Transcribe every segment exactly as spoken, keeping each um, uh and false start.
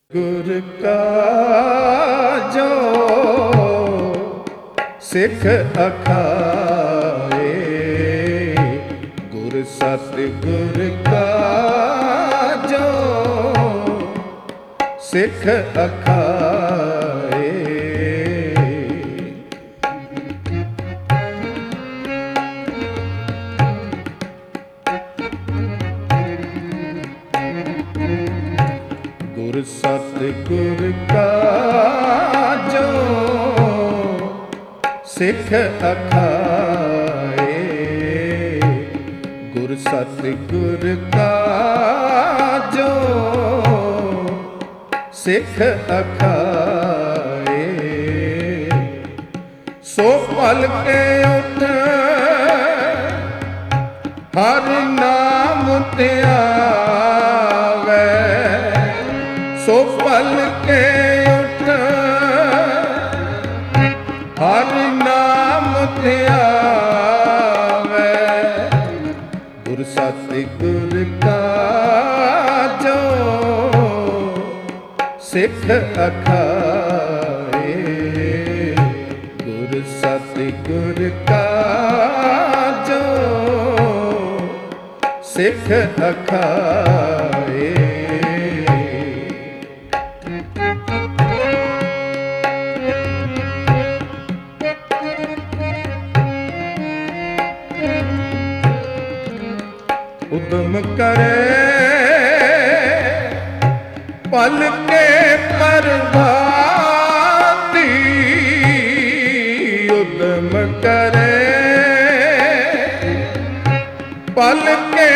ਗੁਰ ਕਾ ਜੋ ਸਿੱਖ ਅਖਾਏ, ਗੁਰ ਸਤਿਗੁਰ ਕਾ ਜੋ ਸਿੱਖ ਅਖਾਏ। ਗੁਰ ਸਤਿਗੁਰ ਕਾ ਜੋ ਸਿੱਖ ਅਖਾਏ, ਗੁਰ ਸਤਿਗੁਰ ਕਾ ਜੋ ਸਿੱਖ ਅਖਾਏ। ਸੋ ਪਲ ਕੇ ਉਠ ਹਰ ਨਾਮ ਧਿਆਵੈ, ਸੋ ਪਲ ਕੇ ਉਠ ਹਰ ਨਾਮ ਧਿਆਵੈ, ਗੁਰ ਸਤਿਗੁਰ ਕਾ ਜੋ ਸਿੱਖ ਅਖਾਏ, ਗੁਰ ਸਤਿਗੁਰ ਕਾ ਜੋ ਸਿੱਖ ਅਖਾਏ। ਉਦਮ ਕਰੇ ਪਲ ਕੇ ਪ੍ਰਭਾਤੀ, ਉਦਮ ਕਰੇ ਪਲ ਕੇ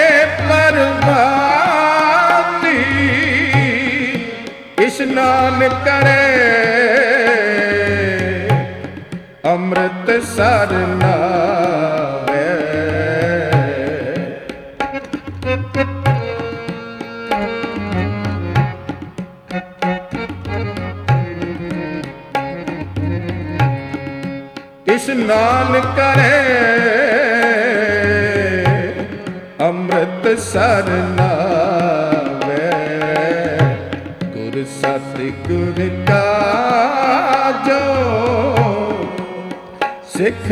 ਪ੍ਰਭਾਤੀ, ਇਸ਼ਨਾਨ ਕਰੇ ਅੰਮ੍ਰਿਤ ਸਰ ਨਾਵੇ। ਇਸ਼ਨਾਨ ਕਰੇ ਅੰਮ੍ਰਿਤ ਸਰ ਨਾਵੇ, ਗੁਰ ਸਤਿਗੁਰ ਕਾ ਜੋ ਸਿੱਖ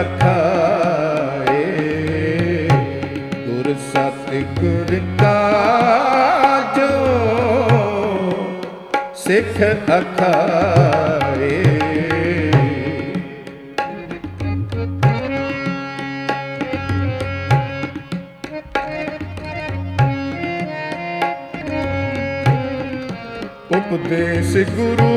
ਅਖਾਏ, ਗੁਰ ਸਤਿਗੁਰ ਕਾ ਜੋ ਸਿੱਖ ਅਖਾਏ। ਉਪਦੇਸ਼ ਗੁਰੂ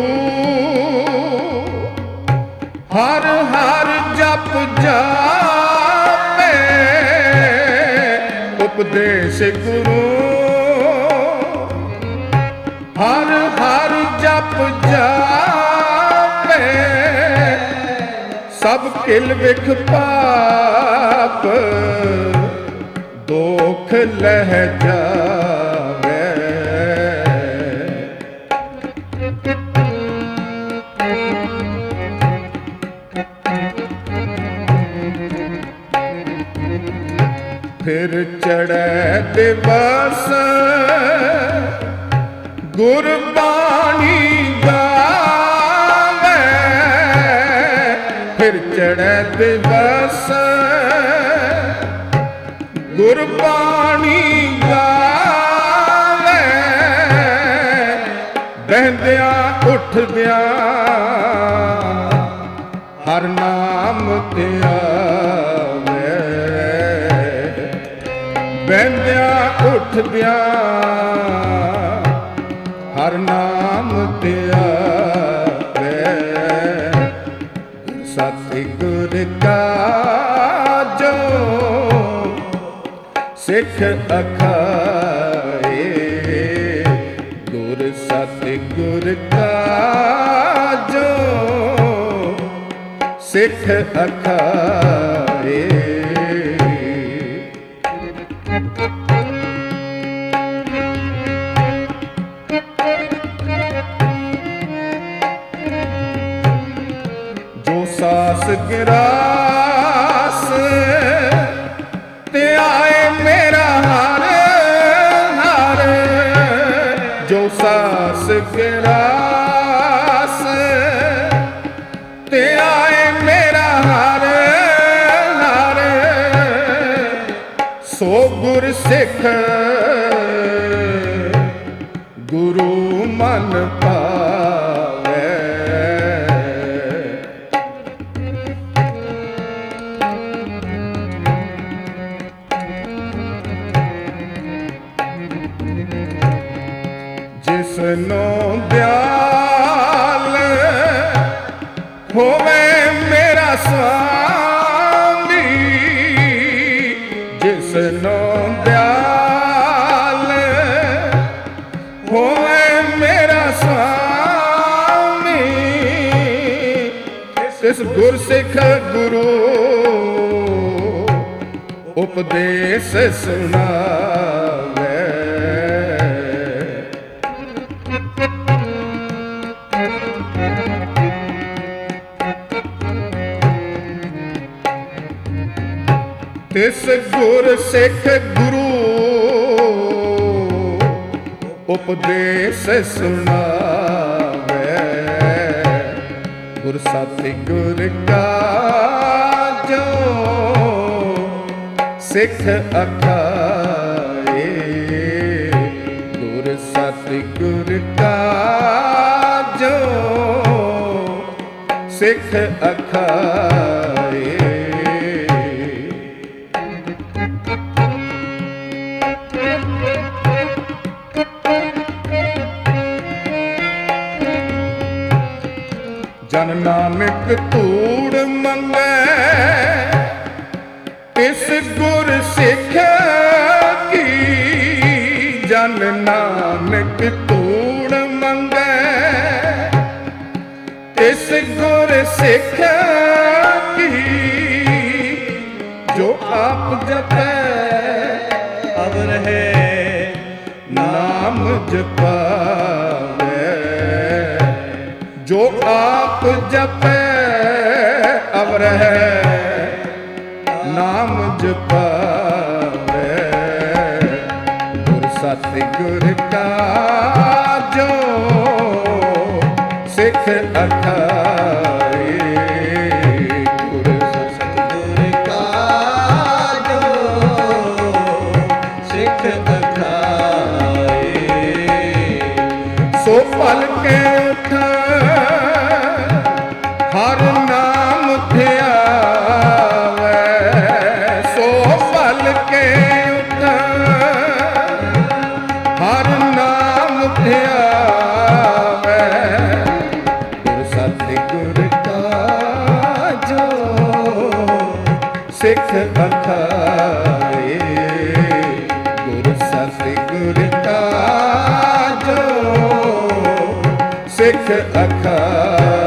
ਹਰ ਹਰ ਜਪ ਜਾਪੇ, ਉਪਦੇਸ਼ ਗੁਰੂ ਹਰ ਹਰ ਜਪ ਜਾਪੇ, ਸਭ ਕਿਲ ਵਿਖ ਪਾਪ ਦੋਖ ਲਹਿ ਜਾਵੇ। ਫਿਰ ਚੜ੍ਹੈ ਦਿਵਸ ਗੁਰਬਾਣੀ ਗਾਵੇ, ਫਿਰ ਚੜ੍ਹੈ ਦਿਵਸ ਗੁਰਬਾਣੀ ਗਾਵੇ, ਬਹਿੰਦਿਆਂ ਉੱਠਦਿਆਂ ਹਰ ਨਾਮ ਧਿਆਵੇ, ਬਹਿੰਦਿਆਂ ਉੱਠਦਿਆਂ ਹਰ ਨਾਮ ਧਿਆਵੇ, ਸਤਿਗੁਰ ਕਾ ਜੋ ਸਿੱਖ ਅਖਾਏ, ਗੁਰ ਸਤਿਗੁਰ ਕਾ ਜੋ ਸਿੱਖ ਅਖਾਏ। ਜੋ ਸਾਸ ਗਿਰਾਸ ਤੇ ਆਏ ਮੇਰਾ ਹਰ ਹਰ, ਜੋ ਸਾ ਰਾਸ ਗਿਰਾਸ ਤੇ ਆਏ ਮੇਰਾ ਹਰ ਹਰ ਸੋ ਗੁਰ ਸਿੱਖ ਗੁਰੂ ਮਨ ਪਾਵੈ। ਜਿਸਨੂੰ ਦਿਆਲ ਹੋਵੇ ਮੇਰਾ ਸੁਆਮੀ, ਜਿਸਨੂੰ ਦਿਆਲ ਹੋਵੇ ਮੇਰਾ ਸੁਆਮੀ, ਤਿਸ ਗੁਰਸਿੱਖ ਗੁਰੂ ਉਪਦੇਸ ਸੁਣਾਵੇ। ਤਿਸ ਗੁਰਸਿੱਖ ਗੁਰੂ ਉਪਦੇਸ ਸੁਣਾਵੇ। ਗੁਰ ਸਤਿਗੁਰ ਕਾ ਜੋ ਸਿੱਖ ਅਖਾਏ, ਗੁਰ ਸਤਿਗੁਰ ਕਾ ਜੋ ਸਿੱਖ ਅਖਾਏ। ਜਨ ਨਾਨਕ ਧੂੜ ਮੰਗੈ ਤਿਸ ਗੁਰ ਸਿੱਖ ਕੀ, ਜਨ ਨਾਨਕ ਧੂੜ ਮੰਗੈ ਤਿਸ ਗੁਰ ਸਿੱਖ ਕੀ, ਜੋ ਆਪ ਜਪੈ ਅਵ ਰਹੇ ਨਾਮ ਜਪਾਵੇ। ਜੋ ਆਪ ਜਪੈ ਅਵ ਰਹੈ ਨਾਮ ਜਪਾਵੇ। ਗੁਰ ਸਤਿਗੁਰ ਕਾ ਜੋ ਸਿੱਖ ਅਖਾਏ, ਗੁਰ ਸਤਿਗੁਰ ਕਾ ਜੋ ਸਿੱਖ ਅਖਾਏ। ਸੋ ਭਲ ਕੇ ਉਠ ਹਰ ਨਾਮ ਧਿਆਵੈ, ਸੋ ਭਲ ਕੇ ਉਠ ਹਰ ਨਾਮ ਧਿਆਵੈ। ਗੁਰ ਸਤਿਗੁਰ ਕਾ ਜੋ ਸਿੱਖ ਅਖਾਏ, ਗੁਰ ਸਤਿਗੁਰ ਕਾ ਜੋ ਸਿੱਖ ਅਖਾਏ।